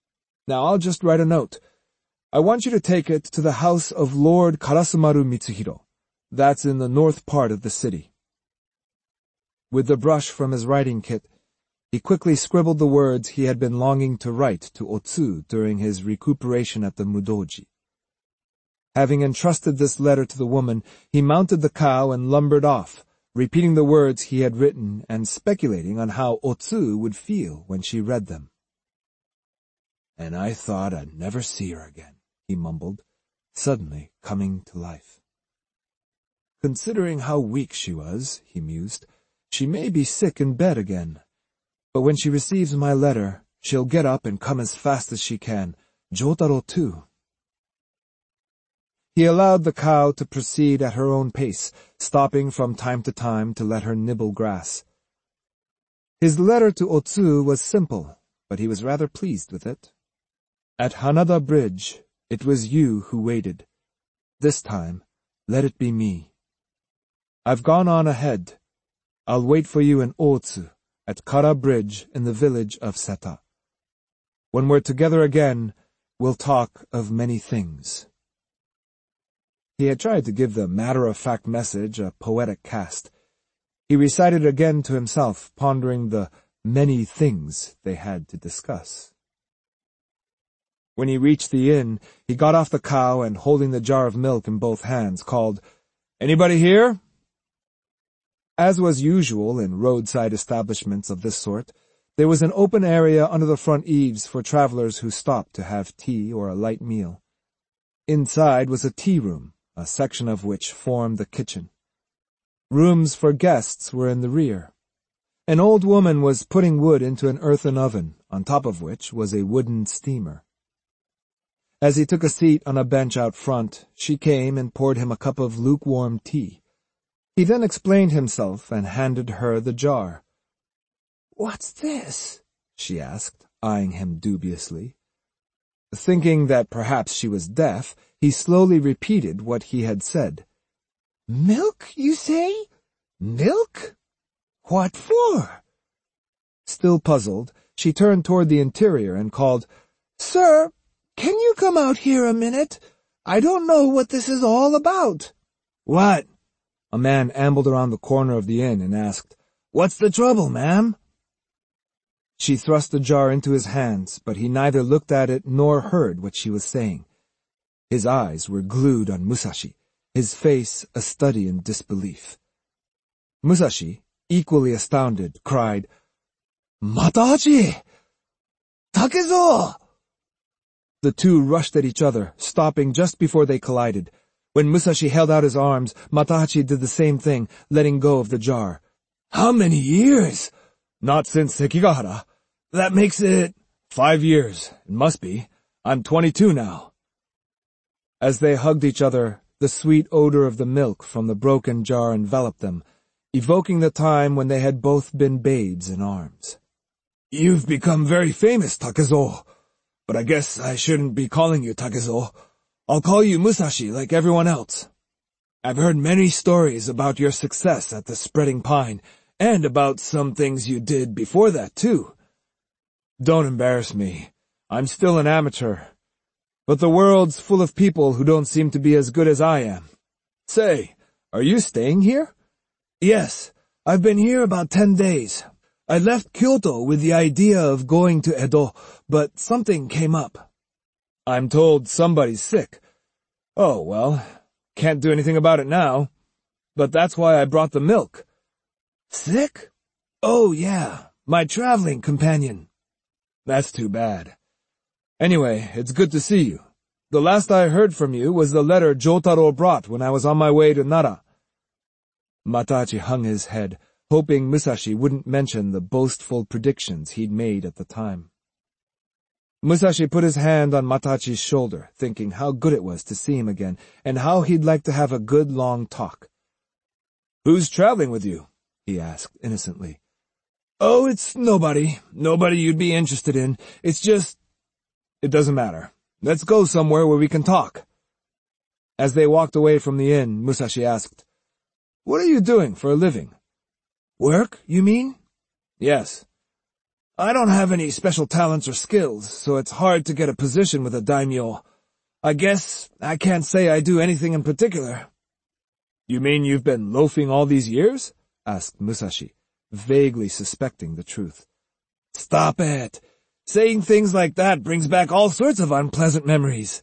Speaker 1: Now I'll just write a note. I want you to take it to the house of Lord Karasumaru Mitsuhiro. That's in the north part of the city. With the brush from his writing kit, he quickly scribbled the words he had been longing to write to Otsu during his recuperation at the Mudoji. Having entrusted this letter to the woman, he mounted the cow and lumbered off, repeating the words he had written and speculating on how Otsu would feel when she read them. "And I thought I'd never see her again," he mumbled, suddenly coming to life. "Considering how weak she was," he mused, "she may be sick in bed again. But when she receives my letter, she'll get up and come as fast as she can. Jotaro too." He allowed the cow to proceed at her own pace, stopping from time to time to let her nibble grass. His letter to Otsu was simple, but he was rather pleased with it. "At Hanada Bridge, it was you who waited. This time, let it be me. I've gone on ahead. I'll wait for you in Otsu, at Kara Bridge in the village of Seta. When we're together again, we'll talk of many things." He had tried to give the matter-of-fact message a poetic cast. He recited again to himself, pondering the many things they had to discuss. When he reached the inn, he got off the cow and, holding the jar of milk in both hands, called, "Anybody here?" As was usual in roadside establishments of this sort, there was an open area under the front eaves for travelers who stopped to have tea or a light meal. Inside was a tea room, a section of which formed the kitchen. Rooms for guests were in the rear. An old woman was putting wood into an earthen oven, on top of which was a wooden steamer. As he took a seat on a bench out front, she came and poured him a cup of lukewarm tea. He then explained himself and handed her the jar. "What's this?" she asked, eyeing him dubiously. Thinking that perhaps she was deaf, he slowly repeated what he had said. "Milk, you say? Milk? What for?" Still puzzled, she turned toward the interior and called, "Sir, can you come out here a minute? I don't know what this is all about." "What?" A man ambled around the corner of the inn and asked, "What's the trouble, ma'am?" She thrust the jar into his hands, but he neither looked at it nor heard what she was saying. His eyes were glued on Musashi, his face a study in disbelief. Musashi, equally astounded, cried, "Matahachi! Takezo!" The two rushed at each other, stopping just before they collided. When Musashi held out his arms, Matahachi did the same thing, letting go of the jar. "How many years?" "Not since Sekigahara. That makes it five years. It must be. I'm twenty-two now." As they hugged each other, the sweet odor of the milk from the broken jar enveloped them, evoking the time when they had both been babes in arms. "You've become very famous, Takezo. But I guess I shouldn't be calling you Takezo. I'll call you Musashi like everyone else. I've heard many stories about your success at the Spreading Pine, and about some things you did before that, too. Don't embarrass me. I'm still an amateur. But the world's full of people who don't seem to be as good as I am. Say, are you staying here?" "Yes, I've been here about ten days. I left Kyoto with the idea of going to Edo, but something came up." "I'm told somebody's sick." "Oh, well, can't do anything about it now. But that's why I brought the milk." "Sick? Oh, yeah, my traveling companion." "That's too bad. Anyway, it's good to see you. The last I heard from you was the letter Jotaro brought when I was on my way to Nara." Matahachi hung his head, hoping Musashi wouldn't mention the boastful predictions he'd made at the time. Musashi put his hand on Matahachi's shoulder, thinking how good it was to see him again, and how he'd like to have a good long talk. "Who's traveling with you?" he asked innocently. "Oh, it's nobody. Nobody you'd be interested in. It's just—" "It doesn't matter. Let's go somewhere where we can talk." As they walked away from the inn, Musashi asked, "What are you doing for a living?" "Work, you mean?" "Yes." I don't have any special talents or skills, so it's hard to get a position with a daimyo. I guess I can't say I do anything in particular. You mean you've been loafing all these years? Asked Musashi, vaguely suspecting the truth. Stop it! Saying things like that brings back all sorts of unpleasant memories.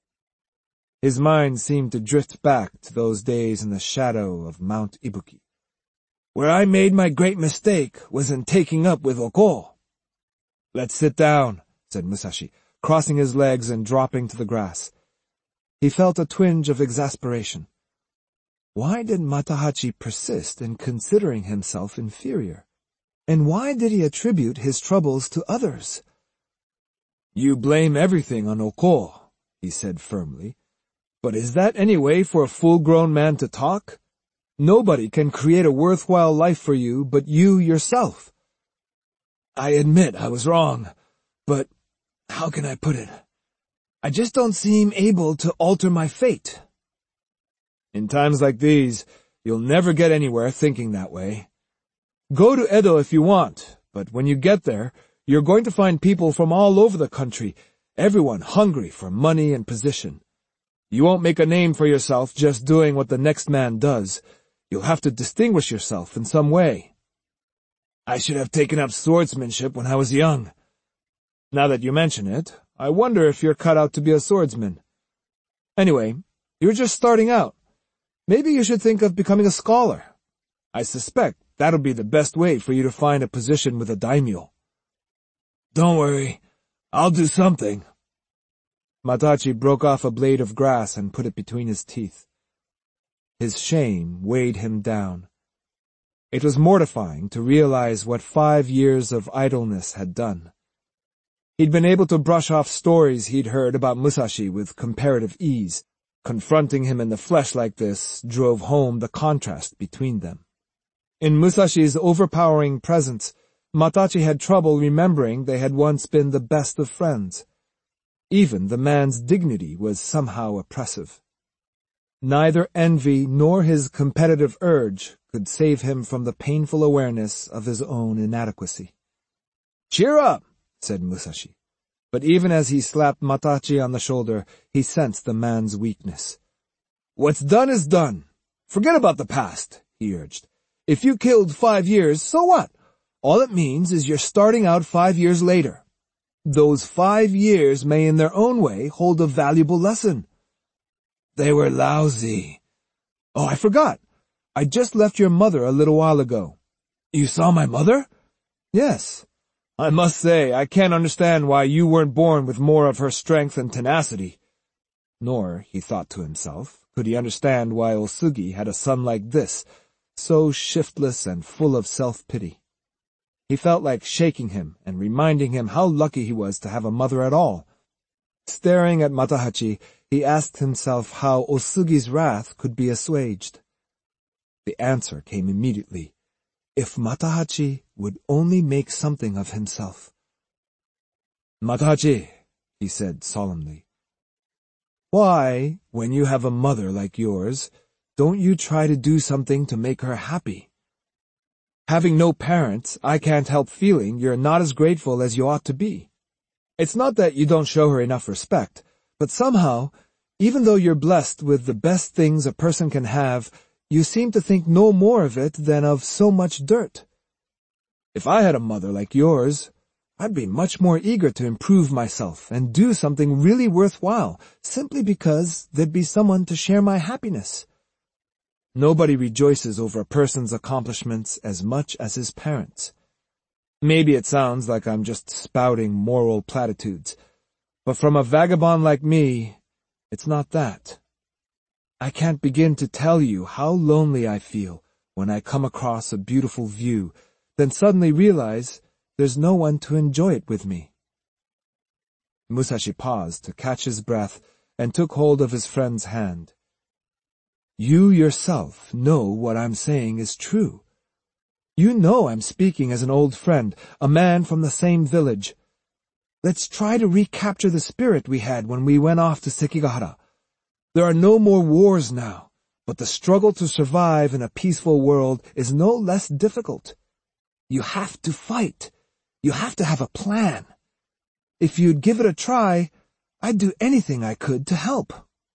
Speaker 1: His mind seemed to drift back to those days in the shadow of Mount Ibuki. Where I made my great mistake was in taking up with Oko. Let's sit down, said Musashi, crossing his legs and dropping to the grass. He felt a twinge of exasperation. Why did Matahachi persist in considering himself inferior? And why did he attribute his troubles to others? You blame everything on Oko, he said firmly. But is that any way for a full-grown man to talk? Nobody can create a worthwhile life for you but you yourself. I admit I was wrong, but how can I put it? I just don't seem able to alter my fate. In times like these, you'll never get anywhere thinking that way. Go to Edo if you want, but when you get there, you're going to find people from all over the country, everyone hungry for money and position. You won't make a name for yourself just doing what the next man does. You'll have to distinguish yourself in some way. I should have taken up swordsmanship when I was young. Now that you mention it, I wonder if you're cut out to be a swordsman. Anyway, you're just starting out. Maybe you should think of becoming a scholar. I suspect that'll be the best way for you to find a position with a daimyo. Don't worry, I'll do something. Matahachi broke off a blade of grass and put it between his teeth. His shame weighed him down. It was mortifying to realize what five years of idleness had done. He'd been able to brush off stories he'd heard about Musashi with comparative ease. Confronting him in the flesh like this drove home the contrast between them. In Musashi's overpowering presence, Matahachi had trouble remembering they had once been the best of friends. Even the man's dignity was somehow oppressive. Neither envy nor his competitive urge could save him from the painful awareness of his own inadequacy. Cheer up, said Musashi. But even as he slapped Matahachi on the shoulder, he sensed the man's weakness. What's done is done. Forget about the past, he urged. If you killed five years, so what? All it means is you're starting out five years later. Those five years may in their own way hold a valuable lesson. They were lousy. Oh, I forgot. I just left your mother a little while ago. You saw my mother? Yes. I must say, I can't understand why you weren't born with more of her strength and tenacity. Nor, he thought to himself, could he understand why Osugi had a son like this, so shiftless and full of self-pity. He felt like shaking him and reminding him how lucky he was to have a mother at all. Staring at Matahachi, he asked himself how Osugi's wrath could be assuaged. The answer came immediately. If Matahachi would only make something of himself. Matahachi, he said solemnly, why, when you have a mother like yours, don't you try to do something to make her happy? Having no parents, I can't help feeling you're not as grateful as you ought to be. It's not that you don't show her enough respect, but somehow, even though you're blessed with the best things a person can have, you seem to think no more of it than of so much dirt. If I had a mother like yours, I'd be much more eager to improve myself and do something really worthwhile, simply because there'd be someone to share my happiness. Nobody rejoices over a person's accomplishments as much as his parents. Maybe it sounds like I'm just spouting moral platitudes, but from a vagabond like me, it's not that. I can't begin to tell you how lonely I feel when I come across a beautiful view, then suddenly realize there's no one to enjoy it with me. Musashi paused to catch his breath and took hold of his friend's hand. You yourself know what I'm saying is true. You know I'm speaking as an old friend, a man from the same village. Let's try to recapture the spirit we had when we went off to Sekigahara. There are no more wars now, but the struggle to survive in a peaceful world is no less difficult. You have to fight. You have to have a plan. If you'd give it a try, I'd do anything I could to help."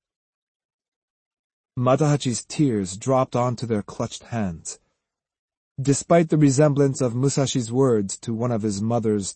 Speaker 1: Matahachi's tears dropped onto their clutched hands. Despite the resemblance of Musashi's words to one of his mother's